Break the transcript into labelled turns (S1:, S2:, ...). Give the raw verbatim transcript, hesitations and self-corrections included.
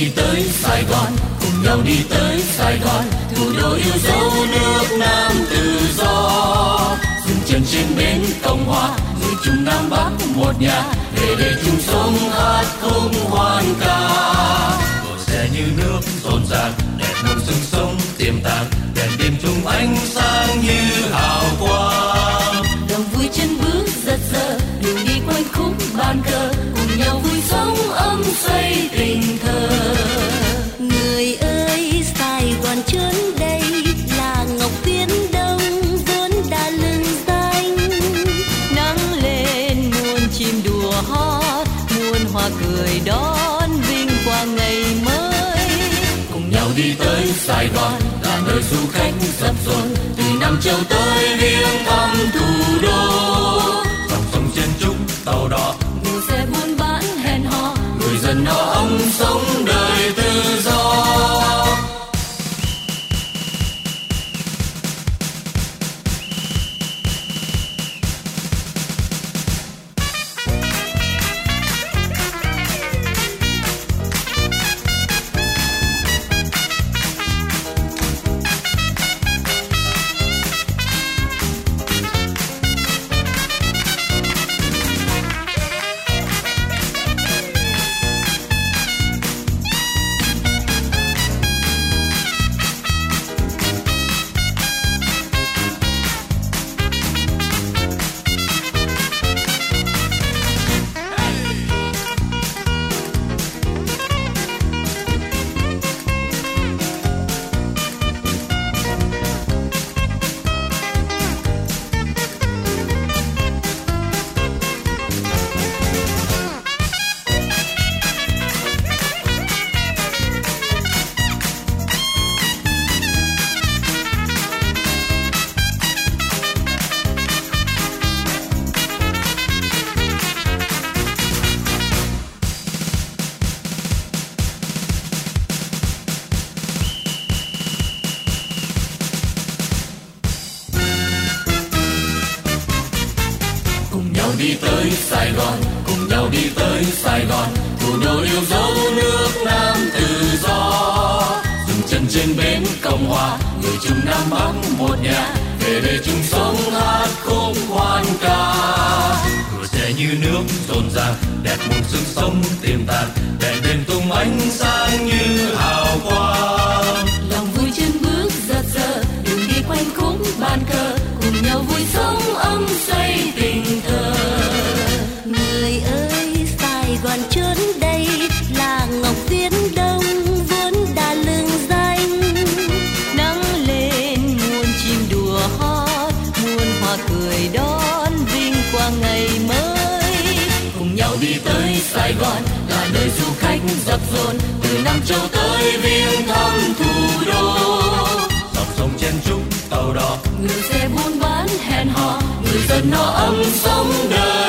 S1: đi tới Sài Gòn, cùng nhau đi tới Sài Gòn, thủ đô yêu dấu nước Nam tự do. Dừng chân trên bến Cộng Hòa, người Trung Nam Bắc một nhà, về đây chung sống hát khúc hoan ca. Cỗ xe như nước rộn ràng, đẹp muôn sương sống tiềm tàng, đèn đêm chung ánh sáng như hào quang.
S2: Đồng vui chân bước giật giờ, đường đi quanh khúc bàn cờ, cùng nhau vui sống ấm xây tình thơ.
S3: Người ơi, Sài Gòn trốn đây là ngọc viễn đông vốn đã lừng danh.
S2: Nắng lên muôn chim đùa hót, muôn hoa cười đón vinh quang ngày mới.
S1: Cùng nhau đi tới Sài Gòn, là nơi du khách dập dồn từ Nam Châu tới viếng thăm thủ đô. Dòng sông trên trúc tàu đò,
S2: người xe buôn bán hẹn hò,
S1: người dân no ấm sống đời tự do. Đi tới Sài Gòn, cùng nhau đi tới Sài Gòn, thủ đô yêu dấu nước Nam tự do. Dừng chân trên bến Cộng Hòa, người Trung Nam Bắc một nhà, về đây chung sống hát khúc hoan ca. Cửa xe như nước rộn ràng, đẹp muôn sương sống tiềm tàng, đèn đêm tung ánh sáng như hào quang.
S2: Lòng vui chân bước giật giờ, đường đi quanh khúc bàn cờ, cùng nhau vui sống ấm xây tình thơ.
S3: Người ơi, Sài Gòn trốn đây là ngọc viễn đông vốn đã lừng danh.
S2: Nắng lên muôn chim đùa hót, muôn hoa cười đón vinh quang ngày mới.
S1: Cùng nhau đi tới Sài Gòn, là nơi du khách dập dồn từ Nam Châu tới viếng thăm thủ đô. Dòng sông trên trúc tàu đò,
S2: người xe buôn bán hẹn hò,
S1: người dân no ấm sống đời